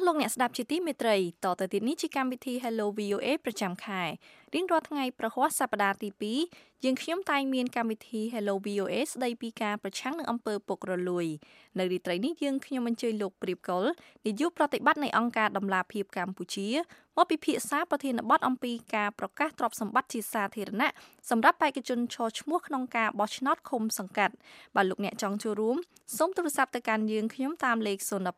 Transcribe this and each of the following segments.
លោកអ្នកស្ដាប់ជាទីមេត្រីតទៅទៀតនេះជាកម្មវិធី Hello VOA ប្រចាំខែរៀងរាល់ថ្ងៃប្រហ័សសប្តាហ៍ទី2យើងខ្ញុំតែងមានកម្មវិធី Hello VOA ស្ដីពីការប្រឆាំងនឹងអំពើពុករលួយនៅរាត្រីនេះយើងខ្ញុំអញ្ជើញលោកព្រៀបកុលនាយកប្រតិបត្តិនៃអង្គការដំឡាភិបកម្ពុជាមកពិភាក្សាប្រធានបទអំពីការប្រកាសទ្រព្យសម្បត្តិជាសាធារណៈសម្រាប់បេក្ខជនឈរឈ្មោះក្នុងការបោះឆ្នោតឃុំសង្កាត់បើលោកអ្នកចង់ចូលរួមសូមទូរស័ព្ទទៅកាន់យើងខ្ញុំតាមលេខ012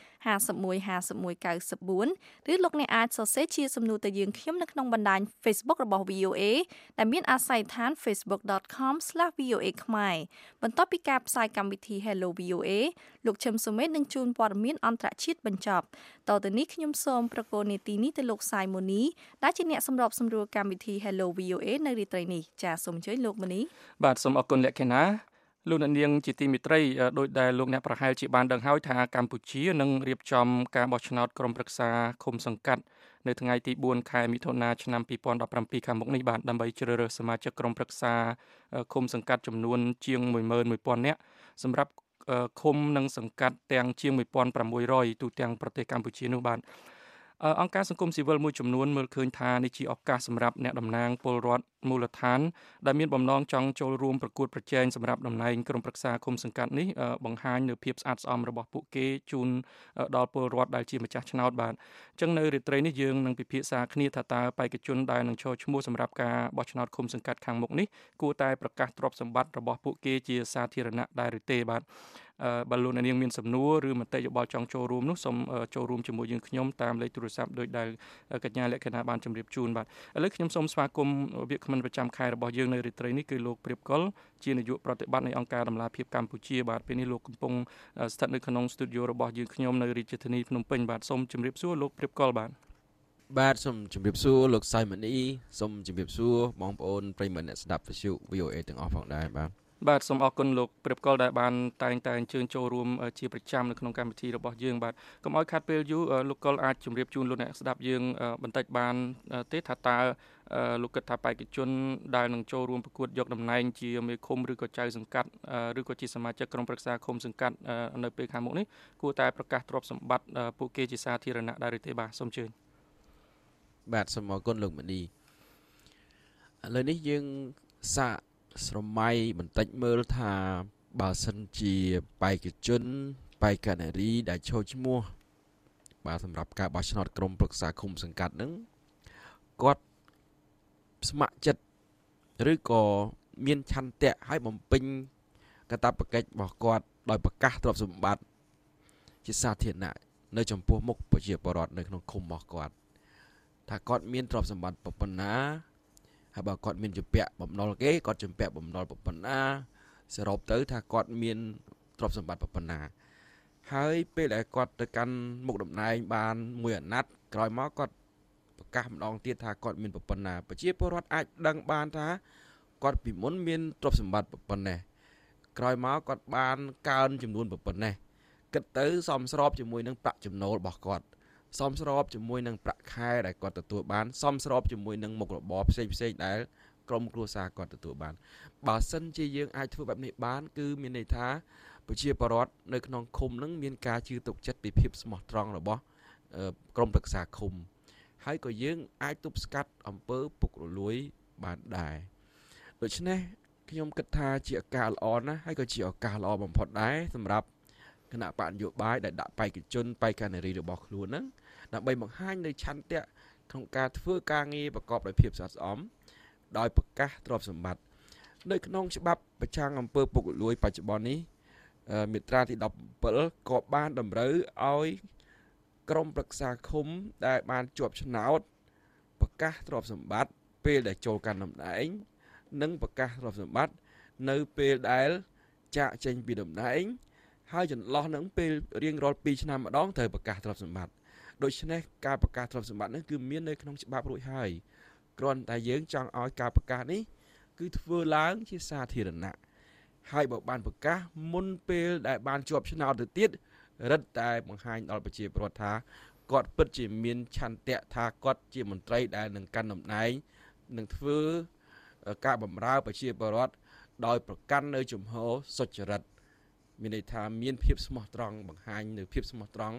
51 51 94 ឬលោកអ្នកអាចសរសេរជាសំណួរទៅយើងខ្ញុំនៅក្នុងបណ្ដាញ Facebook របស់ VOA ដែលមានអាស័យដ្ឋាន facebook.com/voa ខ្មែរបន្ទាប់ពីការផ្សាយកម្មវិធី Hello VOA លោកឈឹមសុមេតនឹងជួនព័ត៌មានអន្តរជាតិបញ្ចប់តទៅនេះខ្ញុំសូមប្រកល់នីតិនេះទៅលោកសាយម៉ូនីដែលជាអ្នកសម្របសម្រួលកម្មវិធី Hello VOA នៅរាត្រីនេះចាសសូមអញ្ជើញលោកម៉ូនីបាទសូមអរគុណលក្ខិណាលោកអ្នកនាងជាទីមេត្រីដោយដែលលោកអ្នកប្រហែលជាបានដឹងហើយថាកម្ពុជានឹងរៀបចំការបោះឆ្នោតក្រុមប្រឹក្សាឃុំសង្កាត់នៅថ្ងៃទី4ខែមិថុនាឆ្នាំ2017ខាងមុខនេះបាទដើម្បីជ្រើសរើសសមាជិកក្រុមប្រឹក្សាឃុំសង្កាត់ចំនួនជាង 11,000 នាក់សម្រាប់ឃុំនិងសង្កាត់ទាំងជាង 1,600 ទូទាំងប្រទេសកម្ពុជានោះបាទអង្គការសង្គមស៊ីវិលមួយចំនួនមើលឃើញថានេះជាឱកាសសម្រាប់អ្នកតំណាងពលរដ្ឋមូលដ្ឋានដែលមានបំណងចង់ចូលរួមប្រកួតប្រជែងសម្រាប់តំណែងក្រុមប្រឹក្សាឃុំសង្កាត់នេះបង្ហាញនូវភាពស្អាតស្អំរបស់ពួកគេជូនដល់ពលរដ្ឋដែលជាម្ចាស់ឆ្នោតបាទអញ្ចឹងនៅរាត្រីនេះយើងនឹងពិភាក្សាគ្នាថាតើបេក្ខជនដែលនឹងចូលឈ្មោះសម្រាប់ការបោះឆ្នោតឃុំសង្កាត់ខាងមុខនេះគួរតែប្រកាសទ្រព្យសម្បត្តិរបស់ពួកគេជាសាធារណៈដែរឬទេបាទបើលោកអ្នកនាងមានសំណួរឬមតិយោបល់ចង់ចូលរួមនោះសូមចូលរួមជាមួយយើងខ្ញុំតាមលេខទូរស័ព្ទដោយដែលកញ្ញាលក្ខិណាបានជម្រាបជូនបាទឥឡូវខ្ញុំសូមស្វាគមន៍វាគ្មិនប្រចាំខែរបស់យើងនៅរាត្រីនេះគឺលោកព្រៀបកុលជានាយកប្រតិបត្តិនៃអង្គការដំឡាភិបកម្ពុជាបាទពេលនេះលោកកំពុងស្ថិតនៅក្នុងស្ទូឌីយោរបស់យើងខ្ញុំនៅរាជធានីភ្នំពេញបាទសូមជម្រាបសួរលោកព្រៀបកុលបាទសូមជម្រាបសួរលោកសៃម៉ានីសូមជម្រាបសួរបងប្អូនប្រិយមិត្តអ្នកស្ដាប់វិទ្យុ VOA ទាំងអស់ផងដែរបាទសូមអរគុណលោកព្រៀបកុលដែលបានតែងតែអញ្ជើញចូលរួមជាប្រចាំនៅក្នុងកម្មវិធីរបស់យើងបាទកុំឲ្យខាត់ពេលយូរលោកកុលអាចជម្រាបជូនលោកអ្នកស្ដាប់យើងបន្តិចបានទេថាតើលោកគិតថាបេក្ខជនដែលនឹងចូលរួមប្រកួតយកតំណែងជាមេឃុំឬក៏ចៅសង្កាត់ឬក៏ជាសមាជិកក្រុមប្រឹក្សាឃុំសង្កាត់នៅពេលខាងមុខនេះគួរតែប្រកាសទ្រព្យសម្បត្តិពួកគេជាសាធារណៈដែរឬទេបាទសូមអញ្ជើញបាទសូមអរគុណលោកម៉ានីឥឡូវនេះយើងសាកស្រមៃបន្តិចមើលថាបើសិនជាបេក្ខជនបេក្ខនារីដែលចូលឈ្មោះបាទសម្រាប់ការបោះឆ្នោតក្រុមប្រឹក្សាឃុំសង្កាត់ហ្នឹងគាត់ស្ម័គ្រចិត្តឬក៏មានឆន្ទៈឲ្យបំពេញកាតព្វកិច្ចរបស់គាត់ដោយប្រកាសទ្រព្យសម្បត្តិជាសាធារណៈនៅចំពោះមុខប្រជាពលរដ្ឋនៅក្នុងឃុំរបស់គាត់ថាគាត់មានទ្រព្យសម្បត្តិប៉ុណ្ណាហើយបើគាត់មានជំពាក់បំណុលគេគាត់ជំពាក់បំណុលប៉ុណ្ណាសរុបទៅថាគាត់មានទ្រព្យសម្បត្តិប៉ុណ្ណាហើយពេលដែលគាត់ទៅកាន់មុខតំណែងបានមួយអាណត្តិក្រោយមកគាត់ប្រកាសម្ដងទៀតថាគាត់មានប៉ុណ្ណាប្រជាពលរដ្ឋអាចដឹងបានថាគាត់ពីមុនមានទ្រព្យសម្បត្តិប៉ុណ្ណេះក្រោយមកគាត់បានកើនចំនួនប៉ុណ្ណេះគិតទៅសមស្របជាមួយនឹងប្រាក់ចំណូលរបស់គាត់សមស្របជាមួយនឹងប្រាក់ខែដែលគាត់ទទួលបានសមស្របជាមួយនឹងមុខរបរផ្សេងៗដែលក្រុមគ្រួសារគាត់ទទួលបានបើសិនជាយើងអាចធ្វើបែបនេះបានគឺមានន័យថាប្រជាពលរដ្ឋនៅក្នុងឃុំនឹងមានការជឿទុកចិត្តពីភាពស្មោះត្រង់របស់ក្រុមប្រឹក្សាឃុំហើយក៏យើងអាចទប់ស្កាត់អំពើពុករលួយបានដែរដូច្នេះខ្ញុំគិតថាជាឱកាសល្អណាស់ហើយក៏ជាឱកាសល្អបំផុតដែរសម្រាប់គណៈបកនយោបាយដែលដាក់បេក្ខជនបេក្ខនារីរបស់ខ្លួនហ្នឹងដើម្បីបង្ហាញនៅឆន្ទៈក្នុងការធ្វើការងារប្រកបដោយភាពស្អាតស្អំដោយប្រកាសទ្រព្យសម្បត្តិនៅក្នុងច្បាប់ប្រឆាំងអំពើពុករលួយបច្ចុប្បន្ននេះមាត្រាទី17ក៏បានតម្រូវឲ្យក្រុមប្រឹក្សាឃុំដែលបានជាប់ឆ្នោតប្រកាសទ្រព្យសម្បត្តិពេលដែលចូលកាន់តំណែងនិងប្រកាសទ្រព្យសម្បត្តិនៅពេលដែលចាកចេញពីតំណែងហើយចន្លោះនឹងពេលរៀងរាល់2ឆ្នាំម្ដងត្រូវប្រកាសទ្រព្យសម្បត្តិដូច្នេះការប្រកាសទ្រព្យសម្បត្តិនេះគឺមាននៅក្នុងច្បាប់រួចហើយគ្រាន់តែយើងចង់ឲ្យការប្រកាសនេះគឺធ្វើឡើងជាសាធារណៈហើយបើបានប្រកាសមុនពេលដែលបានជាប់ឆ្នោតទៅទៀតរឹតតែបង្ហាញដល់ប្រជាពលរដ្ឋថាគាត់ពិតជាមានឆន្ទៈថាគាត់ជាមន្ត្រីដែលនឹងកាន់តំណែងនឹងធ្វើការបម្រើប្រជាពលរដ្ឋដោយប្រកាន់នៅជំហរសុចរិតមានន័យថាមានភាពស្មោះត្រង់បង្ហាញនៅភាពស្មោះត្រង់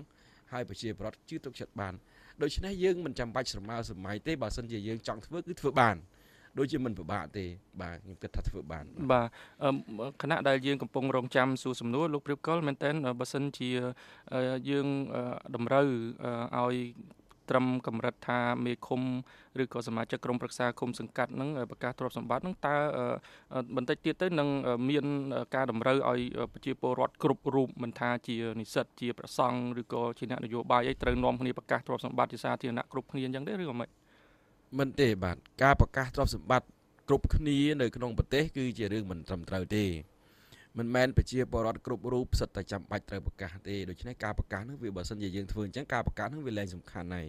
ហើយប្រជាពលរដ្ឋជឿទុកចិត្តបានដូច្នេះយើងមិនចាំបាច់ស្រមើសម័យទេបើសិនជាយើងចង់ធ្វើគឺធ្វើបានដូចជាមិនពិបាកទេបាទខ្ញុំគិតថាធ្វើបានបាទគណៈដែលយើងកំពុងរងចាំសួរសំណួរលោកព្រៀបកុលមែនតើបើសិនជាយើងតម្រូវឲ្យត្រឹមកម្រិតថាមេឃុំឬក៏សមាជិកក្រុមប្រឹក្សាឃុំសង្កាត់នឹងប្រកាសទ្រព្យសម្បត្តិនឹងតើបន្តិចទៀតទៅនឹងមានការតម្រូវឲ្យប្រជាពលរដ្ឋគ្រប់រូបមិនថាជានិស្សិតជាប្រសង់ឬក៏ជាអ្នកនយោបាយអីត្រូវនាំគ្នាប្រកាសទ្រព្យសម្បត្តិជាសាធារណៈគ្រប់គ្នាអញ្ចឹងទេឬក៏មិនទេបាទការប្រកាសទ្រព្យសម្បត្តិគ្រប់គ្នានៅក្នុងប្រទេសគឺជារឿងមិនត្រឹមត្រូវទេមិនមែនប្រជាពលរដ្ឋគ្រប់រូបសិតតែចាំបាច់ត្រូវប្រកាសទេដូច្នេះការប្រកាសនោះវាបើសិនជាយើងធ្វើអញ្ចឹងការប្រកាសនោះវាលែងសំខាន់ហើយ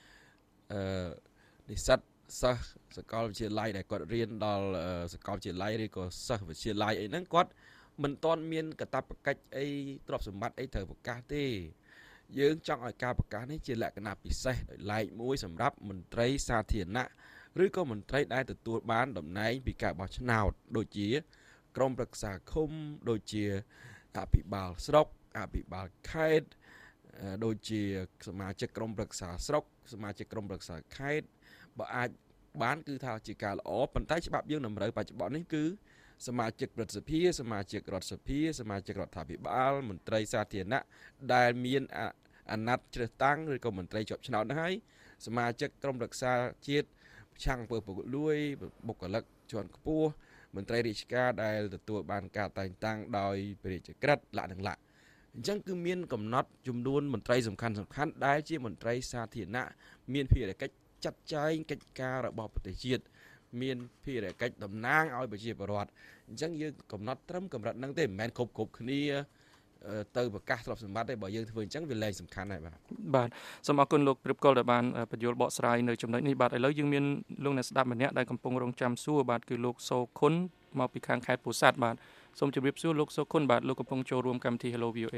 និស្សិតសិស្សសាកលវិទ្យាល័យដែលគាត់រៀនដល់សាកលវិទ្យាល័យឬក៏សិស្សវិទ្យាល័យអីហ្នឹងគាត់មិនទាន់មានកាតព្វកិច្ចអីទ្រព្យសម្បត្តិអីត្រូវប្រកាសទេយើងចង់ឲ្យការប្រកាសនេះជាលក្ខណៈពិសេសដោយឡែកមួយសម្រាប់មន្ត្រីសាធារណៈឬក៏មន្ត្រីដែលទទួលបានតំណែងពីការបោះឆ្នោតដូចជាក្រុមប្រឹក្សាឃុំដូចជាអភិបាលស្រុកអភិបាលខេត្តដូចជាសមាជិកក្រុមប្រឹក្សាស្រុកសមាជិកក្រុមប្រឹក្សាខេត្តបើអាចបានគឺថាជាការល្អប៉ុន្តែច្បាប់យើងតម្រូវបច្ចុប្បន្ននេះគឺសមាជិកព្រឹទ្ធសភាសមាជិករដ្ឋសភាសមាជិករដ្ឋាភិបាលមន្ត្រីសាធារណៈដែលមានអាណត្តិជ្រើសតាំងឬក៏មន្ត្រីជាប់ឆ្នោតនោះហើយសមាជិកក្រុមប្រឹក្សាជាតិប្រឆាំងអំពើពុករលួយបុគ្គលិកជាន់ខ្ពស់មន្ត្រីរាជការដែលទទួលបានការតែងតាំងដោយព្រះរាជក្រឹត្យលក្ខណៈអញ្ចឹងគឺមានកំណត់ចំនួនមន្ត្រីសំខាន់ដែលជាមន្ត្រីសាធារណៈមានភារកិច្ចចាត់ចែងកិច្ចការរបស់ប្រទេសជាតិមានភារកិច្ចតំណាងឲ្យប្រជាពលរដ្ឋអញ្ចឹងយើងកំណត់ត្រឹមកម្រិតហ្នឹងទេមិនមែនគ្រប់គ្នាទៅប្រកាសទ្រព្យសម្បត្តិទេបើយើងធ្វើអញ្ចឹងវាលែងសំខាន់ហើយបាទសូមអរគុណលោកព្រៀបកុលដែលបានបញ្យល់បកស្រាយនៅចំណុចនេះបាទឥឡូវយើងមានលោកអ្នកស្ដាប់ម្នាក់ដែលកំពុងរងចាំសួរបាទគឺលោកសូខុនមកពីខាងខេត្តពោធិ៍សាត់បាទសូមជម្រាបសួរលោកសូខុនបាទលោកកំពុងចូលរួមកម្មវិធី Hello VOA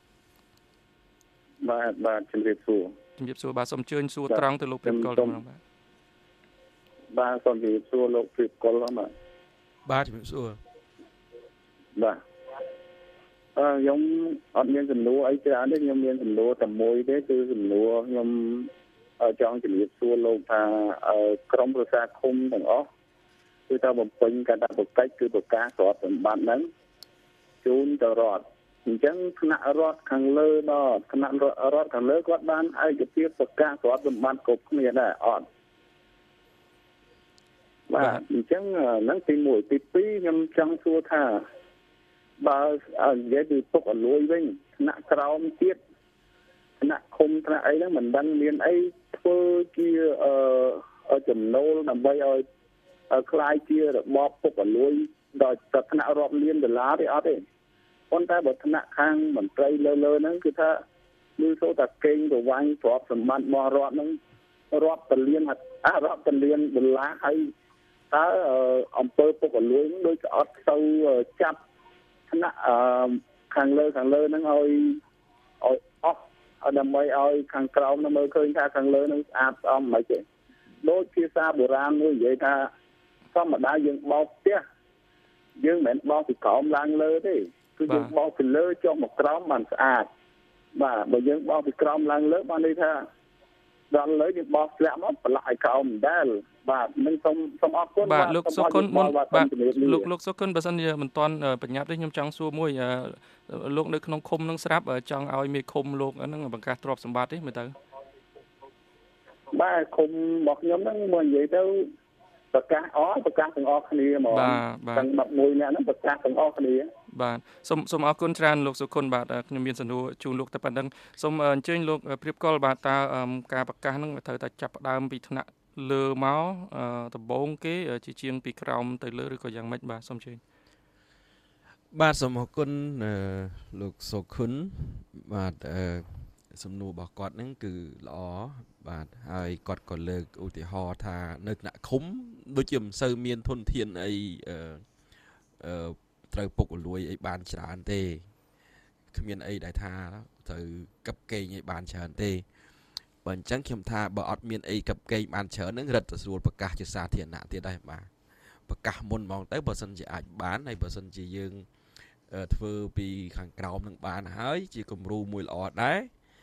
បាទជម្រាបសួរបាទសូមអញ្ជើញសួរត្រង់ទៅលោកព្រៀបកុលម្ដងបាទសូមជម្រាបសួរលោកព្រៀបកុលបាទជំរាបសួរបាទខ្ញុំអត់មានសំណួរអីច្រើនទេខ្ញុំមានសំណួរតែមួយទេគឺសំណួរខ្ញុំចង់ជម្រាបសួរលោកថាក្រុមប្រឹក្សាឃុំទាំងអស់គឺថាបំពេញកាតព្វកិច្ចគឺប្រកាសទ្រព្យសម្បត្តិហ្នឹងជូនទៅរដ្ឋអញ្ចឹងថ្នាក់រដ្ឋខាងលើដល់ថ្នាក់រដ្ឋខាងលើគាត់បានឯកភាពប្រកាសទ្រព្យសម្បត្តិគ្រប់គ្នាដែរអត់បាទអញ្ចឹងហ្នឹងទី1ទី2ខ្ញុំចង់សួរថាបើនិយាយពីពុករលួយវិញថ្នាក់ក្រោមទៀតថ្នាក់ឃុំថ្នាក់អីហ្នឹងមិនដឹងមានអីធ្វើជាចំណូលដើម្បីឲ្យคล้ายជារបបពុករលួយដល់ថ្នាក់រាប់លានដុល្លារទេអត់ទេប៉ុន្តែបើថ្នាក់ខាងមន្ត្រីលើហ្នឹងគឺថាគឺសូតែកេងប្រវ័ញ្ចទ្រព្យសម្បត្តិរបស់រដ្ឋហ្នឹងរាប់ទលានដុល្លារហើយតើអង្គើពុករលួយហ្នឹងដូចអត់ទៅចាប់ថ្នាក់ខាងលើហ្នឹងឲ្យអស់ដើម្បីឲ្យខាងក្រោមនឹងមើលឃើញថាខាងលើនឹងស្អាតស្អំមិនទេដូចភាសាបុរាណមួយនិយាយថាធម្មតាយើងបោកផ្ទះយើងមិនមែនបោកពីក្រោមឡើងលើទេគឺយើងបោកពីលើចុះមកក្រោមបានស្អាតបាទបើយើងបោកពីក្រោមឡើងលើបានន័យថាដល់លើយើងបោកធ្លាក់មកប្រឡាក់ឲ្យក្រោមដែរបាទនឹងសូមអរគុណបាទលោកសុខុនបាទលោកសុខុនបើសិនជាមិនទាន់បញ្ញាប់ទេខ្ញុំចង់សួរមួយលោកនៅក្នុងឃុំនឹងស្រាប់ចង់ឲ្យមេឃុំលោកហ្នឹងបង្កាសទ្រព្យសម្បត្តិទេមើលទៅបាទឃុំរបស់ខ្ញុំហ្នឹងមកនិយាយទៅប្រកាសទាំងអស់គ្នាហ្មងទាំង11នាក់ហ្នឹងប្រកាសទាំងអស់គ្នាបាទសូមអរគុណច្រើនលោកសុខុនបាទខ្ញុំមានសំណួរជូនលោកតែប៉ុណ្្នឹងសូមអញ្ជើញលោកព្រៀបកុលបាទតើការប្រកាសហ្នឹងត្រូវតែចាប់ផ្ដើមពីថ្នាក់លើមកដំបូងគេជាជាងពីក្រោមទៅលើឬក៏យ៉ាងម៉េចបាទសូមអញ្ជើញបាទសូមអរគុណលោកសុខុនបាទសំណួររបស់គាត់ហ្នឹងគឺល្អបាទហើយគាត់ក៏លើកឧទាហរណ៍ថានៅថ្នាក់ឃុំដូចជាមិនសូវមានធនធានអីត្រូវពុករលួយអីបានច្រើនទេគ្មានអីដែលថាត្រូវកាប់កេងអីបានច្រើនទេបើអញ្ចឹងខ្ញុំថាបើអត់មានអីកាប់កេងបានច្រើនហ្នឹងរឹតតែស្រួលប្រកាសជាសាធារណៈទៀតដែរបាទប្រកាសមុនហ្មងទៅបើសិនជាអាចបានហើយបើសិនជាយើងធ្វើពីខាងក្រោមនឹងបានហើយជាគំរូមួយល្អដែរ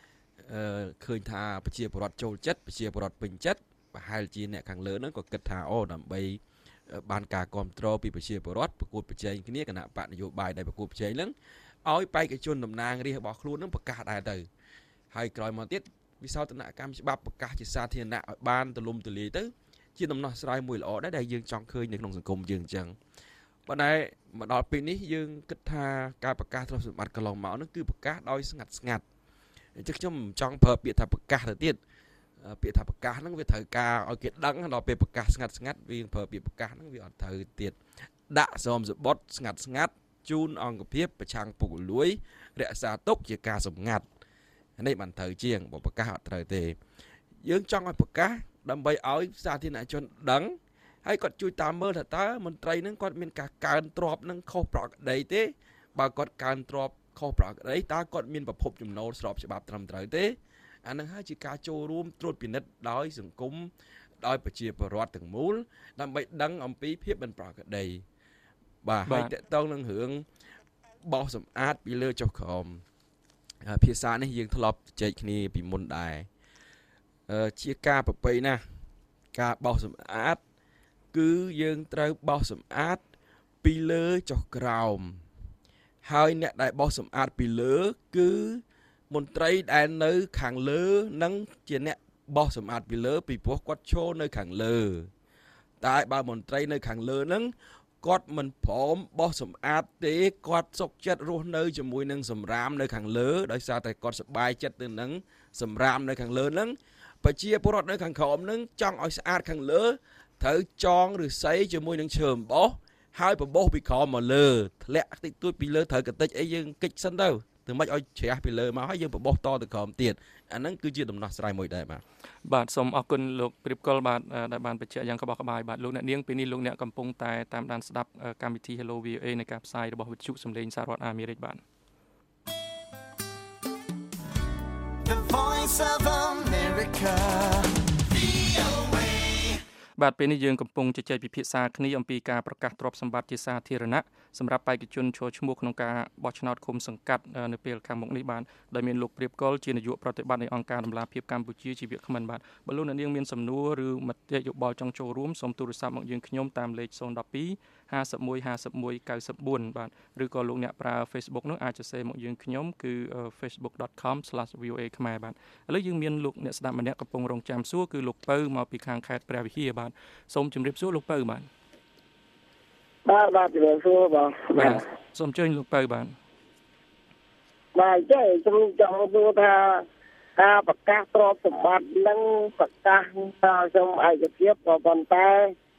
ឃើញថាប្រជាពលរដ្ឋចូលចិត្តប្រជាពលរដ្ឋពេញចិត្តប្រហែលជាអ្នកខាងលើហ្នឹងក៏គិតថាអូដើម្បីបានការគ្រប់គ្រងពីប្រជាពលរដ្ឋប្រកួតប្រជែងគ្នាគណៈបកនយោបាយដែលប្រកួតប្រជែងហ្នឹងឲ្យបេក្ខជនតំណាងរាស្ត្ររបស់ខ្លួនហ្នឹងប្រកាសដែរទៅហើយក្រោយមកទៀតវិសោធនកម្មច្បាប់ប្រកាសជាសាធារណៈឲ្យបានទូលំទូលាយទៅជាដំណោះស្រាយមួយល្អដែរដែលយើងចង់ឃើញនៅក្នុងសង្គមយើងអញ្ចឹងប៉ុន្តែមកដល់ពេលនេះយើងគិតថាការប្រកាសទ្រព្យសម្បត្តិកន្លងមកហ្នឹងគឺប្រកាសដោយស្ងាត់អញ្ចឹងខ្ញុំចង់ប្រើពាក្យថាប្រកាសទៅទៀតពាក្យថាប្រកាសហ្នឹងវាត្រូវការឲ្យគេដឹងដល់ពេលប្រកាសស្ងាត់វាប្រើពាក្យប្រកាសហ្នឹងវាអត់ត្រូវទៀតដាក់សមសបុតស្ងាត់ជូនអង្គភាពប្រឆាំងពុករលួយរក្សាទុកជាការសម្ងាត់នេះបានត្រូវជាងបើប្រកាសអត់ត្រូវទេយើងចង់ឲ្យប្រកាសដើម្បីឲ្យសាធារណជនដឹងហើយគាត់ជួយតាមមើលថាតើមន្ត្រីហ្នឹងគាត់មានការកើនទ្រព្យនឹងខុសប្រក្រតីទេបើគាត់កើនទ្រព្យខុសប្រក្រតីតើគាត់មានប្រភពចំណូលស្របច្បាប់ត្រឹមត្រូវទេអានឹងហើយជាការចូលរួមត្រួតពិនិត្យដោយសង្គមដោយប្រជាពលរដ្ឋទាំងមូលដើម្បីដឹងអំពីភាពមិនប្រក្រតីបាទហើយតកតងនឹងរឿងបោសសម្អាតពីលើចុះក្រោមភាសានេះយើងធ្លាប់ជជែកគ្នាពីមុនដែរជាការប្រពៃណាស់ការបោសសម្អាតគឺយើងត្រូវបោសសម្អាតពីលើចុះក្រោមហើយអ្នកដែលបោសសម្អាតពីលើគឺមន្ត្រីដែលនៅខាងលើនឹងជាអ្នកបោសសម្អាតពីលើពីព្រោះគាត់ឈរនៅខាងលើតែបើមន្ត្រីនៅខាងលើនឹងគាត់មិនព្រមបោសសម្អាតទេគាត់សុខចិត្តរស់នៅជាមួយនឹងសម្រាមនៅខាងលើដោយសារតែគាត់សប្បាយចិត្តទៅនឹងសម្រាមនៅខាងលើនឹងប្រជាពលរដ្ឋនៅខាងក្រោមនឹងចង់ឲ្យស្អាតខាងលើត្រូវចងឫស្សីជាមួយនឹងឈើអំបោសហើយបបោសពីក្រោមមកលើធ្លាក់តិចតួចពីលើត្រូវកតិចអីយើងកិច្ចសិនទៅមិនឲ្យជ្រះពីលើមកហើយយើងបបោសតទៅក្រោមទៀតអាហ្នឹងគឺជាដំណោះស្រាយមួយដែរបាទសូមអរគុណលោកព្រៀបកុលបាទដែលបានបញ្ជាក់យ៉ាងក្បោះក្បាយបាទលោកអ្នកនាងពេលនេះលោកអ្នកកំពុងតែតាមដានស្ដាប់កម្មវិធី Hello VOA នៃការផ្សាយរបស់វិទ្យុសំឡេងសហរដ្ឋអាមេរិកបាទ The Voice of Americaបាទពេលនេះយើងកំពុងជជែកពិភាក្សាគ្នាអំពីការប្រកាសទ្រព្យសម្បត្តិជាសាធារណៈសម្រាប់បេក្ខជនចូលឈ្មោះក្នុងការបោះឆ្នោតឃុំសង្កាត់នៅពេលខាងមុខនេះបាទដែលមានលោកព្រៀបកុលជានាយកប្រតិបត្តិនៃអង្គការដំឡាភិបកម្ពុជាជាវាគ្មិនបាទបើលោកអ្នកនាងមានសំណួរឬមតិយោបល់ចង់ចូលរួមសូមទូរស័ព្ទមកយើងខ្ញុំតាមលេខ012 51 51 94បាទឬក៏លោកអ្នកប្រើ Facebook នោះអាចសរសេរមកយើងខ្ញុំគឺ facebook.com/voa ខ្មែរបាទឥឡូវយើងមានលោកអ្នកស្ដាប់ម្នាក់កំពុងរងចាំសួរគឺលោកពៅមកពីខាងខេត្តព្រះវិហារបាទសូមជម្រាបសួរលោកពៅបាទបាទជម្រាបសួរបាទសូមអញ្ជើញលោកពៅបាទចេះខ្ញុំចង់សួរថាការប្រកាសទ្រព្យសម្បត្តិនិងប្រកាសថាខ្ញុំឯកភាពក៏ប៉ុន្តែ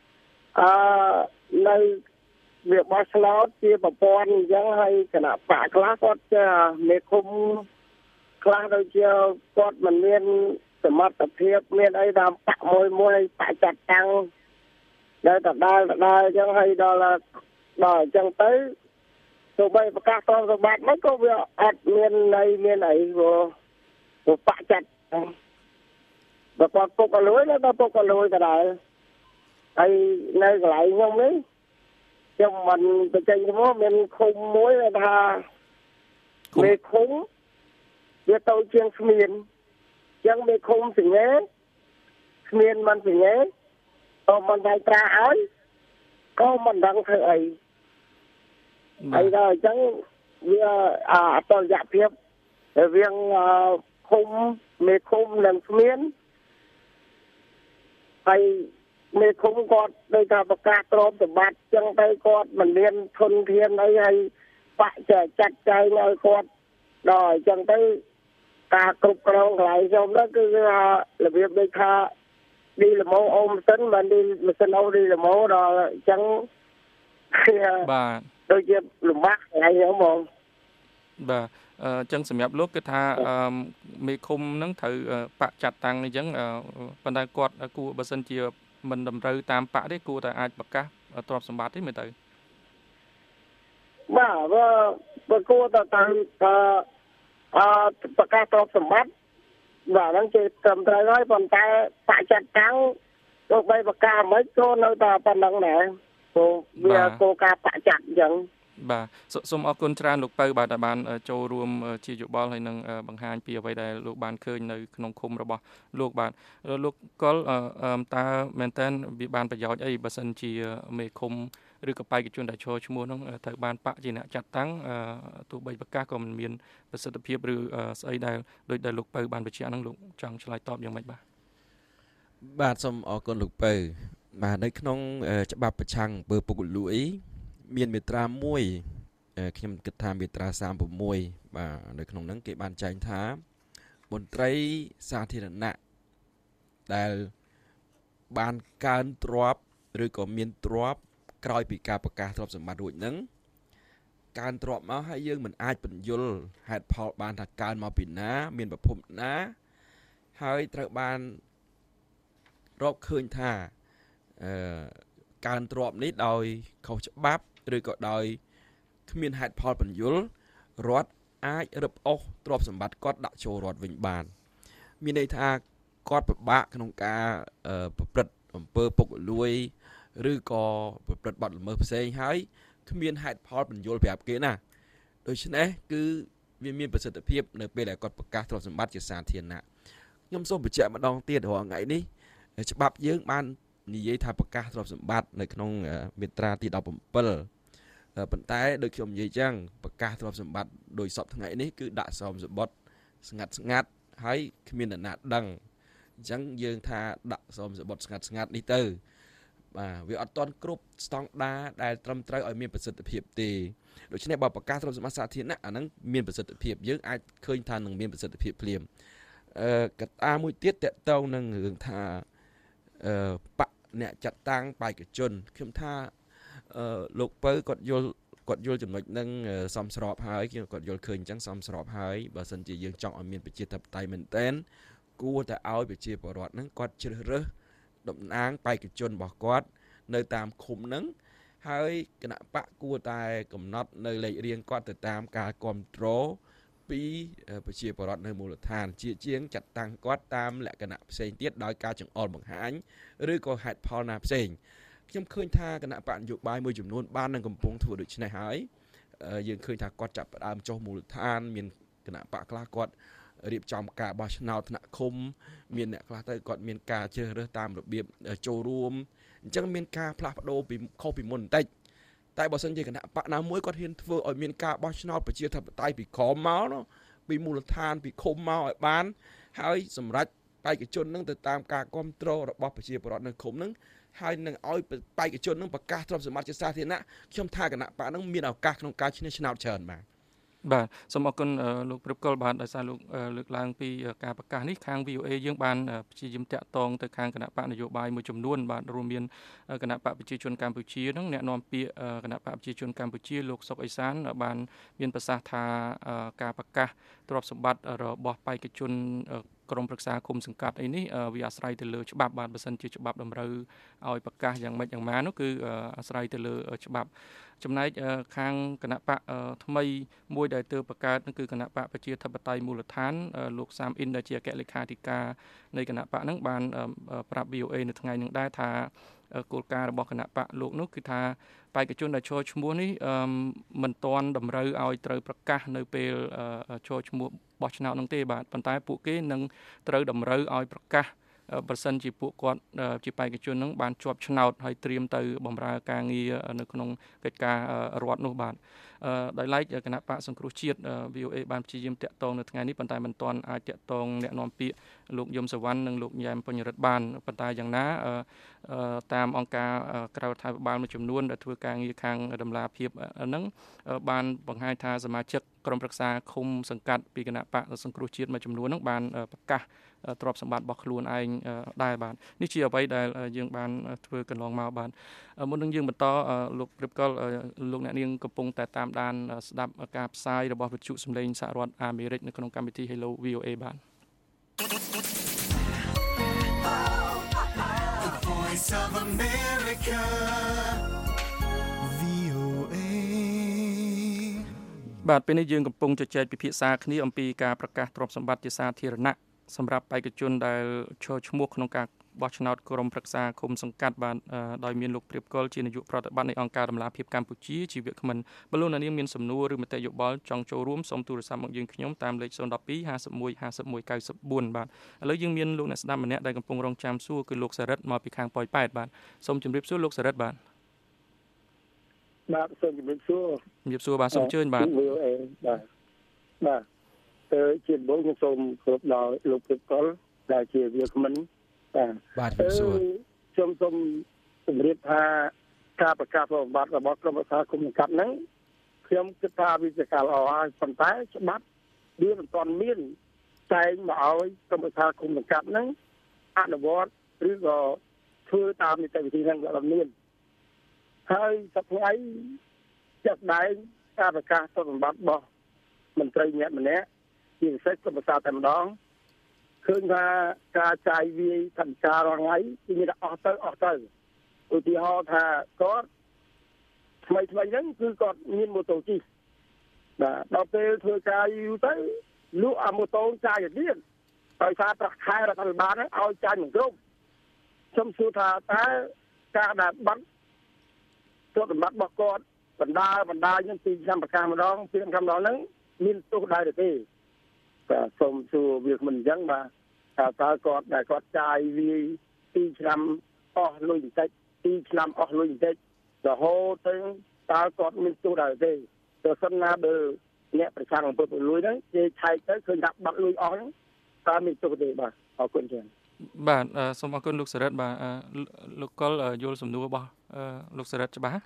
នៅវាបោះឆ្នោតជាប្រព័ន្ធអញ្ចឹងហើយគណៈបកខ្លះគាត់មេឃុំខ្លះដូចជាគាត់មិនមានសមត្ថភាពមានអីតាមបកមួយបកចាត់តាំងដែលដដែលអញ្ចឹងហើយដល់អញ្ចឹងទៅទោះបីប្រកាសទ្រព្យសម្បត្តិមិនក៏វាអត់មានអីព្រោះបកចាត់បើគាត់ពុកអលួយដល់ពុកអលួយដដែលហើយនៅកន្លែងខ្ញុំនេះខ្ញុំមិនទៅចេញមកមានឃុំមួយថាមេឃុំវាទៅជាងស្មៀនចឹងមេឃុំសញ្ញេស្មៀនមិនសញ្ញេក៏មិនឲ្យត្រាឲ្យក៏មិនដឹងធ្វើអីហើយដល់អញ្ចឹងវាអតលយៈភាពរវាងឃុំមេឃុំនិងស្មៀនហើយមេឃុំគាត់ដោយថាប្រកាសទ្រព្យសម្បត្តិចឹងទៅគាត់មិនមានធនធានអីហើយបច្ច័យចាត់ចែងឲ្យគាត់ដល់អញ្ចឹងទៅការគ្រប់គ្រងកន្លែងខ្ញុំនោះគឺរបៀបដូចថាឌីឡម៉ូអូម៉ាស៊ីនបានឌីម៉ាស៊ីនអូឌីឡម៉ូដល់អញ្ចឹងបាទដូចជាលំបាកកន្លែងខ្ញុំហ្មងបាទអញ្ចឹងសម្រាប់លោកគឺថាមេឃុំហ្នឹងត្រូវបកចាត់តាំងអញ្ចឹងប៉ុន្តែគាត់គួរបើសិនជាមិនតម្រូវតាមបកទេគួរតែអាចប្រកាសទ្រព្យសម្បត្តិទេមើលទៅបាទបើគួរតែប្រកាសទ្រព្យសម្បត្តិបាទហ្នឹងជាត្រឹមត្រូវហើយប៉ុន្តែបកចាត់តាំងទោះបីប្រកាសមិនក៏នៅតែប៉ុណ្្នឹងដែរព្រោះវាគោលការណ៍បកចាត់អញ្ចឹងបាទសូមអរគុណច្រើនលោកពៅបាទដែលបានចូលរួមជាយោបល់ហើយនឹងបង្ហាញពីអ្វីដែលលោកបានឃើញនៅក្នុងឃុំរបស់លោកបាទលោកកុលតើមែនតើវាបានប្រយោជន៍អីបើសិនជាមេឃុំឬក៏បេក្ខជនដែលឈរឈ្មោះនោះត្រូវបានបកជាអ្នកចាត់តាំងទោះបីប្រកាសក៏មិនមានប្រសិទ្ធភាពឬស្អីដែលដូចដែលលោកពៅបានបញ្ជាក់ហ្នឹងលោកចង់ឆ្លើយតបយ៉ាងម៉េចបាទសូមអរគុណលោកពៅបាទនៅក្នុងច្បាប់ប្រឆាំងអំពើពុករលួយមានមាត្រាមួយខ្ញុំគិតថាមាត្រា36បាទនៅក្នុងហ្នឹងគេបានចែងថាមន្ត្រីសាធារណៈដែលបានកើនទ្រព្យឬក៏មានទ្រព្យក្រោយពីការប្រកាសទ្រព្យសម្បត្តិរួចហ្នឹងកើនទ្រព្យមកហើយយើងមិនអាចបញ្យល់ហេតុផលបានថាកើនមកពីណាមានប្រភពណាហើយត្រូវបានរកឃើញថាកើនទ្រព្យនេះដោយខុសច្បាប់ឬក៏ដោយគ្មានហេតុផលបញ្យល់រដ្ឋអាចរឹបអូសទ្រព្យសម្បត្តិគាត់ដាក់ចូលរដ្ឋវិញបានមានន័យថាគាត់ពិបាកក្នុងការប្រព្រឹត្តអំពើពុករលួយឬក៏ប្រព្រឹត្តបទល្មើសផ្សេងហើយគ្មានហេតុផលបញ្យល់ប្រាប់គេណាដូច្នេះគឺវាមានប្រសិទ្ធភាពនៅពេលដែលគាត់ប្រកាសទ្រព្យសម្បត្តិជាសាធារណៈខ្ញុំសូមបញ្ជាក់ម្ដងទៀតរាល់ថ្ងៃនេះច្បាប់យើងបាននិយាយថាប្រកាសទ្រព្យសម្បត្តិនៅក្នុងមាត្រាទី17ប៉ុន្តែដូចខ្ញុំនិយាយចឹងប្រកាសទ្រព្យសម្បត្តិដោយសពថ្ងៃនេះគឺដាក់ស្រោមសបុតស្ងាត់ហើយគ្មានអ្នកណាដឹងអញ្ចឹងយើងថាដាក់ស្រោមសបុតស្ងាត់នេះទៅបាទវាអត់ទាន់គ្រប់ស្តង់ដារដែលត្រឹមត្រូវឲ្យមានប្រសិទ្ធភាពទេដូច្នេះបើប្រកាសទ្រព្យសម្បត្តិសាធារណៈអាហ្នឹងមានប្រសិទ្ធភាពយើងអាចឃើញថានឹងមានប្រសិទ្ធភាពភ្លាមកត្តាមួយទៀតតកតងនឹងរឿងថាបកអ្នកចាត់តាំងបេក្ខជនខ្ញុំថាលោកពៅគាត់យល់ចំណុចហ្នឹងសមស្របហើយគាត់យល់ឃើញអញ្ចឹងសមស្របហើយបើសិនជាយើងចង់ឲ្យមានប្រជាធិបតេយ្យមែនទែនគួរតែឲ្យប្រជាពលរដ្ឋហ្នឹងគាត់ជ្រើសរើសតំណាងបេក្ខជនរបស់គាត់នៅតាមឃុំហ្នឹងហើយគណៈបកគួរតែកំណត់នៅលេខរៀងគាត់ទៅតាមការគ្រប់គ្រងពីប្រជាពលរដ្ឋនៅមូលដ្ឋានជាងចាត់តាំងគាត់តាមលក្ខណៈផ្សេងទៀតដោយការចង្អុលបង្ហាញឬក៏ហេតុផលណាផ្សេងខ្ញុំឃើញថាគណៈបកនយោបាយមួយចំនួនបាននឹងកំពុងធ្វើដូច្នេះហើយយើងឃើញថាគាត់ចាប់ផ្ដើមចុះមូលដ្ឋានមានគណៈបកខ្លះគាត់រៀបចំការបោះឆ្នោតថ្នាក់ឃុំមានអ្នកខ្លះទៅគាត់មានការជ្រើសរើសតាមរបៀបចូលរួមអញ្ចឹងមានការផ្លាស់ប្ដូរពីខុសពីមុនបន្តិចតែបើសិនជាគណៈបកណាមួយគាត់ហ៊ានធ្វើឲ្យមានការបោះឆ្នោតប្រជាធិបតេយ្យពីក្រមមកពីមូលដ្ឋានពីឃុំមកឲ្យបានហើយសម្រាប់បេក្ខជននឹងទៅតាមការគ្រប់គ្រងរបស់ប្រជាពលរដ្ឋនៅឃុំនឹងហើយនឹងឲ្យបេក្ខជននឹងប្រកាសទ្រព្យសម្បត្តិជាសាធារណៈខ្ញុំថាគណៈបកនឹងមានឱកាសក្នុងការឈ្នះឆ្នោតច្រើនបាទសូមអរគុណលោកព្រឹបកុលបាទដោយសារលោកលើកឡើងពីការប្រកាសនេះខាង VOA យើងបានព្យាយាមតាក់ទងទៅខាងគណៈបកនយោបាយមួយចំនួនបាទរួមមានគណៈបកប្រជាជនកម្ពុជានឹងអ្នកនាំពាក្យគណៈបកប្រជាជនកម្ពុជាលោកសុកអេសានបានមានប្រសាសន៍ថាការប្រកាសទ្រព្យសម្បត្តិរបស់បេក្ខជនក្រុមប្រឹក្សាគុំសង្កាត់អីនេះវាអាស្រ័យទៅលើច្បាប់បាទបើសិនជាច្បាប់តម្រូវឲ្យប្រកាសយ៉ាងម៉េចយ៉ាងម៉ានោះគឺអាស្រ័យទៅលើច្បាប់ចំណែកខាងគណៈបកថ្មីមួយដែលទើបបង្កើតនោះគឺគណៈបកប្រជាធិបតេយ្យមូលដ្ឋានលោកសាមអ៊ីនដែលជាអគ្គលេខាធិការនៃគណៈបកហ្នឹងបានប្រាប់ VOA នៅថ្ងៃនេះដែរថាគោលការណ៍របស់គណៈបកលោកនោះគឺថាបេក្ខជនដែលចូលឈ្មោះនេះមិនទាន់តម្រូវឲ្យត្រូវប្រកាសនៅពេលចូលឈ្មោះបោះឆ្នោតនោះទេបាទប៉ុន្តែពួកគេនឹងត្រូវតម្រូវឲ្យប្រកាសប្រសិនជាពួកគាត់ជាបេក្ខជននឹងបានជាប់ឆ្នោតហើយត្រៀមទៅបម្រើការងារនៅក្នុងកិច្ចការរដ្ឋនោះបាទដោយឡែកគណៈបកសង្គ្រោះជាតិ VOA បានព្យាយាមតាក់ទងនៅថ្ងៃនេះប៉ុន្តែមិនទាន់អាចតាក់ទងអ្នកនាំពាក្យលោកយមសវណ្ណនិងលោកញ៉ែមបញ្ញរិទ្ធបានប៉ុន្តែយ៉ាងណាតាមអង្គការក្រៅរដ្ឋាភិបាលមួយចំនួនដែលធ្វើការងារខាងដំណាភិបហ្នឹងបានបង្ហាញថាសមាជិកក្រុមប្រឹក្សាឃុំសង្កាត់ពីគណៈបកសង្គ្រោះជាតិមួយចំនួនហ្នឹងបានប្រកាសទ្រព្យសម្បត្តិរបស់ខ្លួនឯងដែរបាទនេះជាអ្វីដែលយើងបានធ្វើកន្លងមកបាទមុននឹងយើងបន្តលោកព្រឹបកុលលោកអ្នកនាងកំពុងតែតាមដានស្ដាប់ការផ្សាយរបស់វិទ្យុសំឡេងសហរដ្ឋអាមេរិកនៅក្នុងកម្មវិធី Hello VOA បាទបាទពេលនេះយើងកំពុងជជែកពិភាក្សាគ្នាអំពីការប្រកាសទ្រព្យសម្បត្តិជាសាធារណៈសម្រាប់បេក្ខជនដែលចូលឈ្មោះក្នុងការបបោះឆ្នោតក្រុមប្រឹក្សាឃុំសង្កាត់បានដោយមានលោកព្រៀបកុលជានាយកប្រតិបត្តិនៃអង្គការដំណាភិបកម្ពុជាជីវៈគ្មិនបើលោកអ្នកនាងមានសំណួរឬមតិយោបល់ចង់ចូលរួមសូមទូរស័ព្ទមកយើងខ្ញុំតាមលេខ012 51 51 94បាទឥឡូវយើងមានលោកអ្នកស្ដាប់ម្នាក់ដែលកំពុងរងចាំសួរគឺលោកសារិតមកពីខាងប៉ោយប៉ែតបាទសូមជម្រាបសួរលោកសារិតបាទសូមជម្រាបសួរបាទសូមអញ្ជើញបាទជាដំបូងខ្ញុំសូមគោរពដល់លោកព្រៀបកុលដែលជាវាគ្មិនបាទជំរាបសួរខ្ញុំសូមជម្រាបថាការប្រកាសប្រតិបត្តិរបស់ក្រុមប្រឹក្សាគុំសង្កាត់ហ្នឹងខ្ញុំគិតថាវាជាការល្អហើយប៉ុន្តែច្បាប់វាមិនទាន់មានតែងមកឲ្យក្រុមប្រឹក្សាគុំសង្កាត់ហ្នឹងអនុវត្តឬក៏ធ្វើតាមនីតិវិធីហ្នឹងក៏មិនមានហើយសប្តាហ៍ចាត់ដែងការប្រកាសប្រតិបត្តិរបស់មន្ត្រីម្នាក់ជាពិសេសក្រុមប្រឹក្សាតែម្ដងឃើញថាការចាយវាយថវិការាល់ថ្ងៃគឺមានតែអស់ទៅឧទាហរណ៍ថាគាត់ថ្មីហ្នឹងគឺគាត់មានម៉ូតូជិះបាទដល់ពេលធ្វើការយូរទៅលក់អាម៉ូតូចាយទៀតដោយសារប្រាក់ខែរដ្ឋាភិបាលហ្នឹងឲ្យចាយមិនគ្រប់ខ្ញុំសួរថាតើការដែលបាត់ទ្រព្យសម្បត្តិរបស់គាត់បណ្ដាខ្ញុំពីឆ្នាំប្រកាសម្ដងពីឆ្នាំម្ដងហ្នឹងមានទោសដែរទេបាទសូមសួរវាមិនអញ្ចឹងបាទតើគាត់ចាយវាយ2ឆ្នាំអស់លុយបន្តិច2ឆ្នាំអស់លុយបន្តិចរហូតទៅតើគាត់មានទោសដែរទេបើសិនណាបើអ្នកប្រឆាំងអំពើពុករលួយហ្នឹងគេឆែកទៅឃើញថាបាត់លុយអស់ហ្នឹងតើមានទោសទេបាទអរគុណច្រើនបាទសូមអរគុណលោកសារិតបាទលោកកុលយល់សំណួររបស់លោកសារិតច្បាស់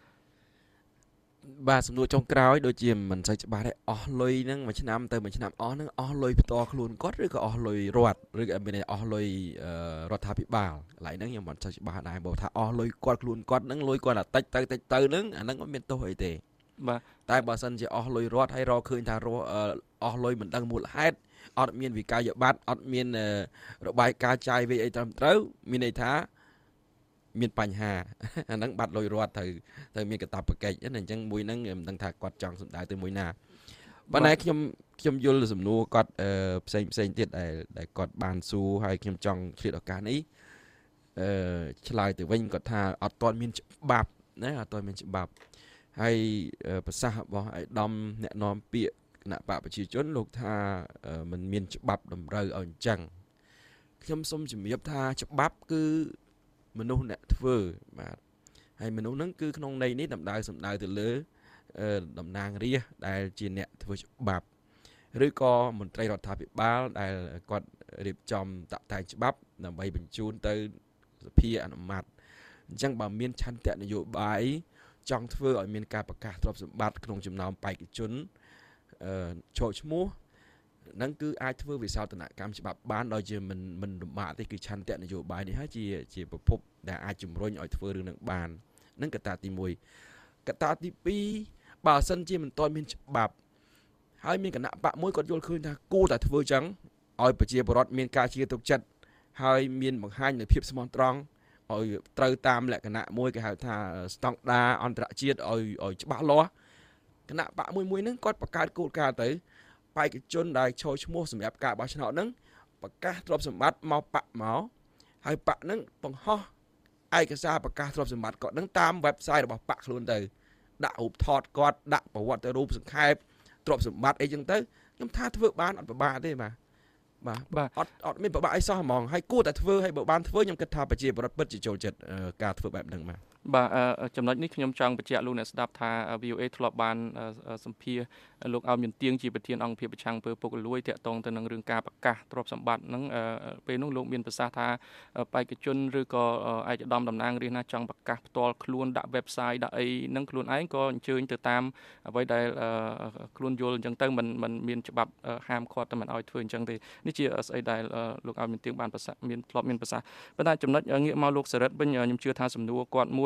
បាទសំណួរចុងក្រោយដូចជាមិនសូវច្បាស់ទេអស់លុយហ្នឹងមួយឆ្នាំទៅមួយឆ្នាំអស់ហ្នឹងអស់លុយផ្ទាល់ខ្លួនគាត់ឬក៏អស់លុយរដ្ឋឬក៏មានអស់លុយរដ្ឋាភិបាលកន្លែងហ្នឹងខ្ញុំមិនសូវច្បាស់ដែរបើថាអស់លុយគាត់ខ្លួនគាត់ហ្នឹងលុយគាត់តែតិចទៅហ្នឹងអាហ្នឹងអត់មានទោសអីទេបាទតែបើសិនជាអស់លុយរដ្ឋហើយរកឃើញថាអស់លុយមិនដឹងមូលហេតុអត់មានវិក័យប័ត្រអត់មានរបាយការណ៍ចាយវាយអីត្រឹមត្រូវមានន័យថាមានបញ្ហាអាហ្នឹងបាត់លុយរដ្ឋត្រូវមានកាតព្វកិច្ចអញ្ចឹងមួយហ្នឹងមិនដឹងថាគាត់ចង់សំដៅទៅមួយណាប៉ុន្តែខ្ញុំយល់សំណួរគាត់ផ្សេងទៀតដែលគាត់បានសួរហើយខ្ញុំចង់ឆ្លៀតឱកាសនេះឆ្លើយទៅវិញគាត់ថាអត់ទាន់មានច្បាប់ណាអត់ទាន់មានច្បាប់ហើយប្រសាសន៍របស់ឯកឧត្តមអ្នកនាំពាក្យគណៈបកប្រជាជនលោកថាมันមានច្បាប់តម្រូវឲ្យអញ្ចឹងខ្ញុំសូមជំរាបថាច្បាប់គឺមនុស្សអ្នកធ្វើបាទហើយមនុស្សហ្នឹងគឺក្នុងន័យនេះសំដៅទៅលើតំណាងរាស្ត្រដែលជាអ្នកធ្វើច្បាប់ឬក៏មន្ត្រីរដ្ឋាភិបាលដែលគាត់រៀបចំតាក់តែងច្បាប់ដើម្បីបញ្ជូនទៅសភាអនុម័តអញ្ចឹងបើមានឆន្ទៈនយោបាយចង់ធ្វើឲ្យមានការប្រកាសទ្រព្យសម្បត្តិក្នុងចំណោមបេក្ខជនចូលឈ្មោះហ្នឹងគឺអាចធ្វើវិសោធនកម្មច្បាប់បានដោយជាមិនលំបាកទេគឺឆន្ទៈនយោបាយនេះហើយជាប្រភពដែលអាចជំរុញឲ្យធ្វើរឿងនឹងបានហ្នឹងកត្តាទី1កត្តាទី2បើសិនជាមិនទាន់មានច្បាប់ហើយមានគណៈបកមួយគាត់យល់ឃើញថាគួរតែធ្វើចឹងឲ្យប្រជាពលរដ្ឋមានការជឿទុកចិត្តហើយមានបង្ហាញនូវភាពស្មោះត្រង់ឲ្យត្រូវតាមលក្ខណៈមួយគេហៅថាស្តង់ដារអន្តរជាតិឲ្យច្បាស់លាស់គណៈបកមួយហ្នឹងគាត់បង្កើតគោលការណ៍ទៅបេក្ខជនដែលចូលឈ្មោះសម្រាប់ការបោះឆ្នោតហ្នឹងប្រកាសទ្រព្យសម្បត្តិមកហើយបកហ្នឹងបង្ហោះឯកសារប្រកាសទ្រព្យសម្បត្តិគាត់ហ្នឹងតាម website របស់បកខ្លួនទៅដាក់រូបថតគាត់ដាក់ប្រវត្តិរូបសង្ខេបទ្រព្យសម្បត្តិអីចឹងទៅខ្ញុំថាធ្វើបានអត់ពិបាកទេបាទអត់មានពិបាកអីសោះហ្មងហើយគួរតែធ្វើហើយបើបានធ្វើខ្ញុំគិតថាប្រជាពលរដ្ឋពិតជាចូលចិត្តការធ្វើបែបហ្នឹងបាទចំណុចនេះខ្ញុំចង់បញ្ជាក់លោកអ្នកស្ដាប់ថា VOA ធ្លាប់បានសម្ភាសលោកអោមយន្តទៀងជាប្រធានអង្គភិបប្រឆាំងអំពើពុករលួយតាក់ទងទៅនឹងរឿងការប្រកាសទ្រព្យសម្បត្តិហ្នឹងពេលនោះលោកមានប្រសាសន៍ថាបេក្ខជនឬក៏ឯកឧត្តមតំណាងរាស្ត្រណាចង់ប្រកាសផ្ទាល់ខ្លួនដាក់ website ដាក់អីហ្នឹងខ្លួនឯងក៏អញ្ជើញទៅតាមអ្វីដែលខ្លួនយល់អញ្ចឹងទៅมันមានច្បាប់ហាមឃាត់តែមិនឲ្យធ្វើអញ្ចឹងទេនេះជាស្អីដែលលោកអោមយន្តទៀងបានប្រសាសន៍មានធ្លាប់មានប្រសាសន៍ប៉ុន្តែចំណុចងាកមកលោកសរិទ្ធវិញខ្ញុំជឿថាសំណួរគាត់មួយ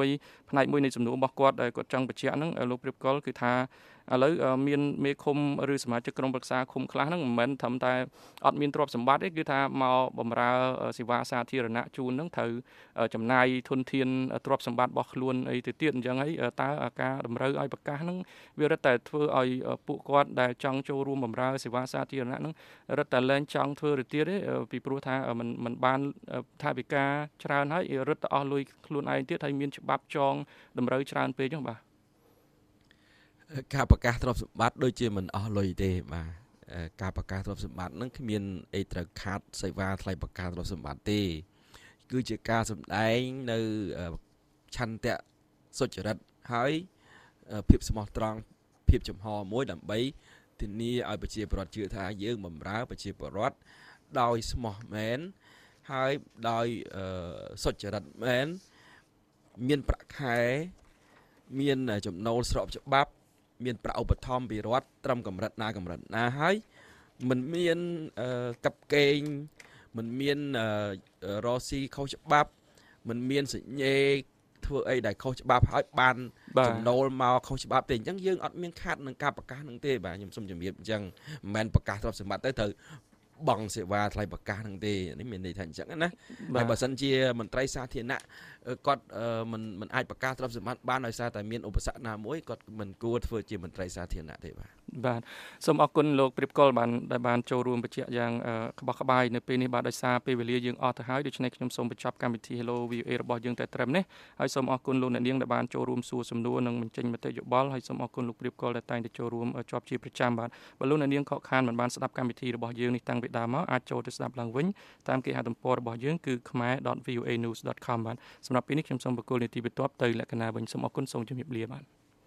ផ្នែកមួយនៃសំណួររបស់គាត់ដែលគាត់ចង់បញ្ជាក់ហ្នឹងលោកព្រៀបកុលគឺថាឥឡូវមានមេឃុំឬសមាជិកក្រុមប្រឹក្សាឃុំខ្លះហ្នឹងមិនមែនត្រឹមតែអត់មានទ្រព្យសម្បត្តិទេគឺថាមកបម្រើសេវាសាធារណៈជូនហ្នឹងត្រូវចំណាយធនធានទ្រព្យសម្បត្តិរបស់ខ្លួនអីទៅទៀតអញ្ចឹងហើយតើការតម្រូវឲ្យប្រកាសហ្នឹងវារឹតតែធ្វើឲ្យពួកគាត់ដែលចង់ចូលរួមបម្រើសេវាសាធារណៈហ្នឹងរឹតតែលែងចង់ធ្វើទៅទៀតទេពីព្រោះថាมันបានថាវិការច្រើនហើយរឹតតែអស់លុយខ្លួនឯងទៀតហើយមានច្បាប់ចងតម្រូវច្រើនពេកចឹងបាទការប្រកាសទ្រព្យសម្បត្តិដូចជាមិនអស់លុយទេបាទការប្រកាសទ្រព្យសម្បត្តិហ្នឹងគ្មានអីត្រូវខាត់សេវាថ្លៃប្រកាសទ្រព្យសម្បត្តិទេគឺជាការសម្ដែងនៅឆន្ទៈសុចរិតហើយភាពស្មោះត្រង់ភាពចំហមួយដើម្បីធានាឲ្យប្រជាពលរដ្ឋជឿថាយើងបម្រើប្រជាពលរដ្ឋដោយស្មោះមែនហើយដោយសុចរិតមែនមានប្រាក់ខែមានចំណូលស្របច្បាប់មានប្រាក់ឧបត្ថម្ភពីរដ្ឋត្រឹមកម្រិតណាហើយមិនមានកាប់កេងមិនមានរស់ស៊ីខុសច្បាប់មិនមានសញ្ញេធ្វើអីដែលខុសច្បាប់ហើយបានចំណូលមកខុសច្បាប់ទេអញ្ចឹងយើងអត់មានខាត់នឹងការប្រកាសនឹងទេបាទខ្ញុំសូមជម្រាបអញ្ចឹងមិនមែនប្រកាសទ្រព្យសម្បត្តិទៅត្រូវបង់សេវាថ្លៃប្រកាសនឹងទេនេះមានន័យថាអញ្ចឹងណាហើយបើសិនជាមន្ត្រីសាធារណៈគាត់មិនអាចប្រកាសទ្រព្យសម្បត្តិបានដោយសារតែមានឧបសគ្គណាមួយគាត់មិនគួរធ្វើជាមន្ត្រីសាធារណៈទេបាទសូមអរគុណលោកព្រៀបកុលបានចូលរួមបញ្ជាក់យ៉ាងក្បោះក្បាយនៅពេលនេះបាទដោយសារពេលវេលាយើងអស់ទៅហើយដូច្នេះខ្ញុំសូមបញ្ចប់កម្មវិធី Hello VOA របស់យើងតែត្រឹមនេះហើយសូមអរគុណលោកអ្នកនាងដែលបានចូលរួមសួរសំណួរនិងបញ្ចេញមតិយោបល់ហើយសូមអរគុណលោកព្រៀបកុលដែលតែងតែចូលរួមជាប់ជាប្រចាំបាទបើលោកអ្នកនាងខកខានមិនបានស្ដាប់កម្មវិធីរបស់យើងនេះតាំងពីដើមមកអាចចូលទៅស្ដាប់ឡើងវិញតាមគេហទំព័ររបស់យើងគឺ khmer.voanews.com បាទសម្រាប់ពេលនេះខ្ញុំសូមបកគោលនីតិបន្ទាប់ទៅលក្ខណៈវិញសូមអរគុណសូមជម្រាបលាបាទ